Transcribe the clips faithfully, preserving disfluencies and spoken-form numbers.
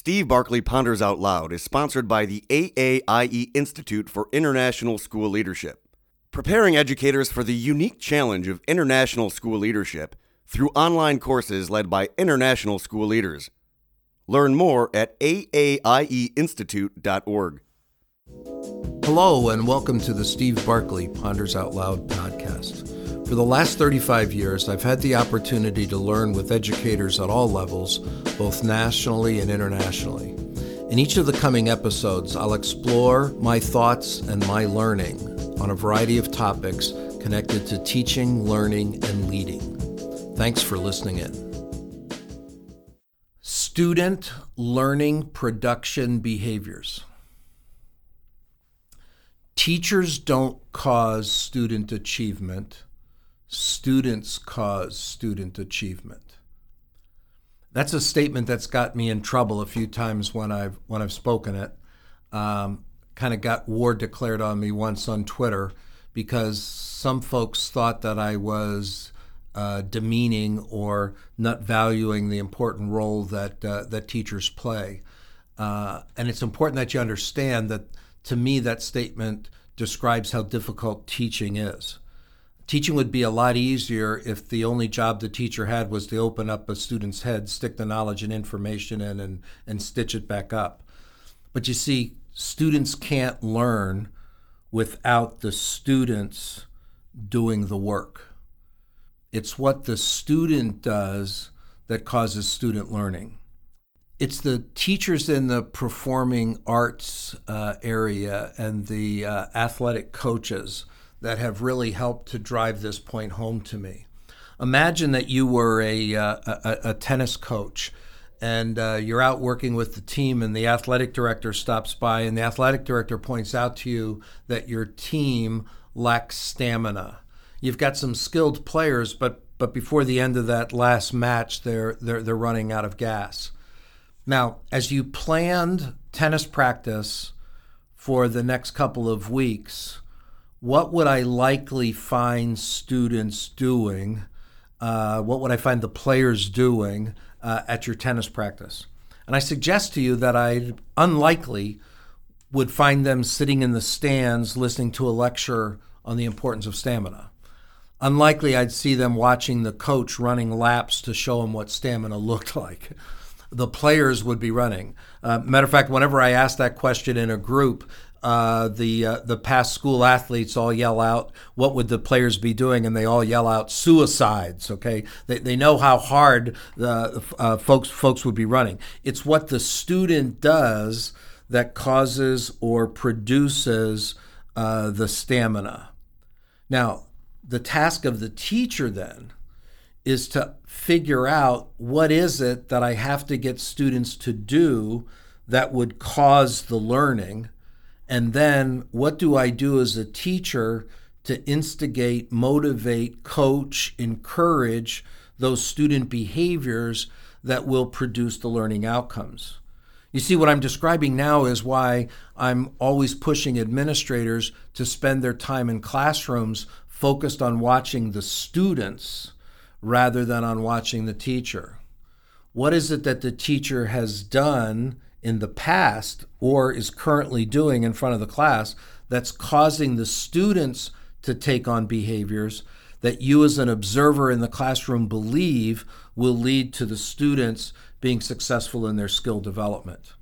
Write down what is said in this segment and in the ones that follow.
Steve Barkley Ponders Out Loud is sponsored by the A A I E Institute for International School Leadership, preparing educators for the unique challenge of international school leadership through online courses led by international school leaders. Learn more at A A I E institute dot org. Hello, and welcome to the Steve Barkley Ponders Out Loud podcast. For the last thirty-five years, I've had the opportunity to learn with educators at all levels, both nationally and internationally. In each of the coming episodes, I'll explore my thoughts and my learning on a variety of topics connected to teaching, learning, and leading. Thanks for listening in. Student learning production behaviors. Teachers don't cause student achievement. Students cause student achievement. That's a statement that's got me in trouble a few times when I've when I've spoken it. Um, kind of got war declared on me once on Twitter because some folks thought that I was uh, demeaning or not valuing the important role that uh, that teachers play. Uh, and it's important that you understand that, to me, that statement describes how difficult teaching is. Teaching would be a lot easier if the only job the teacher had was to open up a student's head, stick the knowledge and information in, and, and stitch it back up. But you see, students can't learn without the students doing the work. It's what the student does that causes student learning. It's the teachers in the performing arts uh, area and the uh, athletic coaches that have really helped to drive this point home to me. Imagine that you were a, uh, a, a tennis coach and uh, you're out working with the team and the athletic director stops by and the athletic director points out to you that your team lacks stamina. You've got some skilled players, but but before the end of that last match, they're they're they're running out of gas. Now, as you planned tennis practice for the next couple of weeks, what would I likely find students doing? Uh, what would I find the players doing uh, at your tennis practice? And I suggest to you that I unlikely would find them sitting in the stands listening to a lecture on the importance of stamina. Unlikely I'd see them watching the coach running laps to show them what stamina looked like. The players would be running. Uh, matter of fact, whenever I ask that question in a group, Uh, the uh, the past school athletes all yell out, what would the players be doing? And they all yell out, suicides, okay? They they know how hard the uh, folks folks would be running. It's what the student does that causes or produces uh, the stamina. Now, the task of the teacher then is to figure out what is it that I have to get students to do that would cause the learning. And then what do I do as a teacher to instigate, motivate, coach, encourage those student behaviors that will produce the learning outcomes? You see, what I'm describing now is why I'm always pushing administrators to spend their time in classrooms focused on watching the students rather than on watching the teacher. What is it that the teacher has done in the past or is currently doing in front of the class that's causing the students to take on behaviors that you as an observer in the classroom believe will lead to the students being successful in their skill development?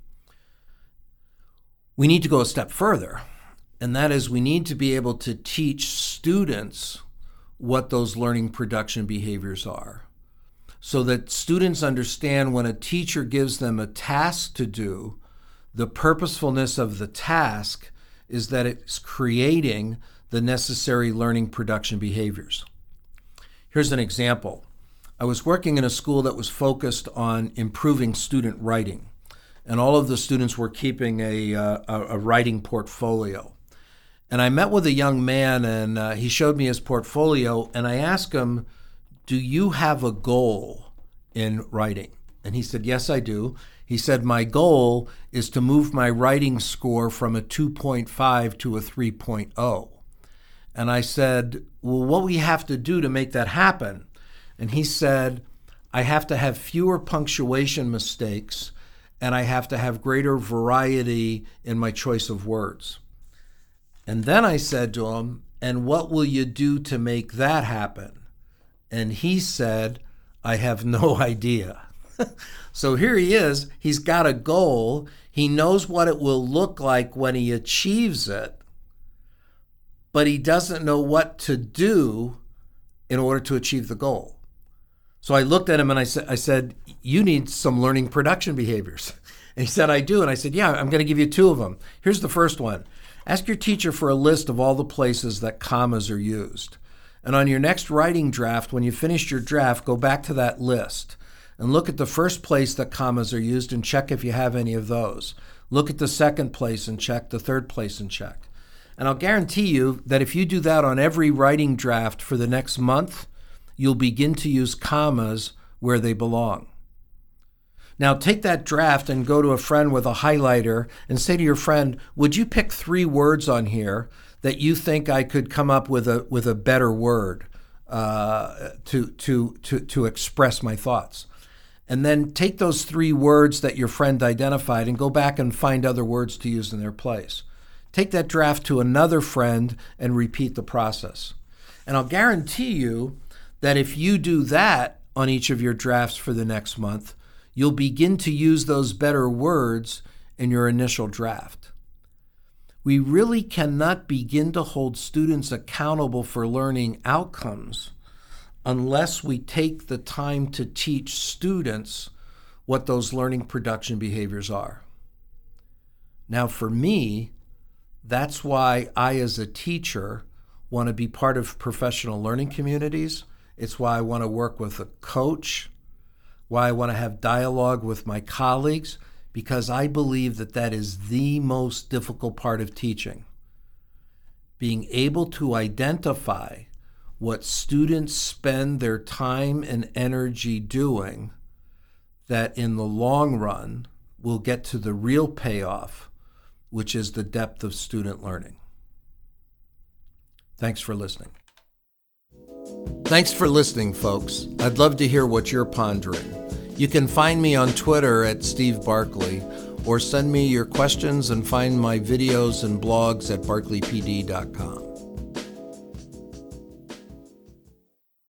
We need to go a step further, and that is we need to be able to teach students what those learning production behaviors are, so that students understand when a teacher gives them a task to do, the purposefulness of the task is that it's creating the necessary learning production behaviors. Here's an example. I was working in a school that was focused on improving student writing, and all of the students were keeping a, uh, a, a writing portfolio. And I met with a young man, and uh, he showed me his portfolio, and I asked him, do you have a goal in writing? And he said, yes, I do. He said, my goal is to move my writing score from a two point five to a three point oh. And I said, well, what do we have to do to make that happen? And he said, I have to have fewer punctuation mistakes and I have to have greater variety in my choice of words. And then I said to him, and what will you do to make that happen? And he said, I have no idea. So here he is. He's got a goal. He knows what it will look like when he achieves it, but he doesn't know what to do in order to achieve the goal. So I looked at him and I said, I said, you need some learning production behaviors. And he said, I do. And I said, yeah, I'm going to give you two of them. Here's the first one. Ask your teacher for a list of all the places that commas are used. And on your next writing draft, when you finish your draft, go back to that list and look at the first place that commas are used and check if you have any of those. Look at the second place and check, the third place and check. And I'll guarantee you that if you do that on every writing draft for the next month, you'll begin to use commas where they belong. Now take that draft and go to a friend with a highlighter and say to your friend, would you pick three words on here that you think I could come up with a with a better word uh, to, to, to, to express my thoughts? And then take those three words that your friend identified and go back and find other words to use in their place. Take that draft to another friend and repeat the process. And I'll guarantee you that if you do that on each of your drafts for the next month, you'll begin to use those better words in your initial draft. We really cannot begin to hold students accountable for learning outcomes unless we take the time to teach students what those learning production behaviors are. Now, for me, that's why I, as a teacher, want to be part of professional learning communities. It's why I want to work with a coach, why I want to have dialogue with my colleagues, because I believe that that is the most difficult part of teaching. Being able to identify what students spend their time and energy doing that in the long run will get to the real payoff, which is the depth of student learning. Thanks for listening. Thanks for listening, folks. I'd love to hear what you're pondering. You can find me on Twitter at Steve Barkley, or send me your questions and find my videos and blogs at barkley p d dot com.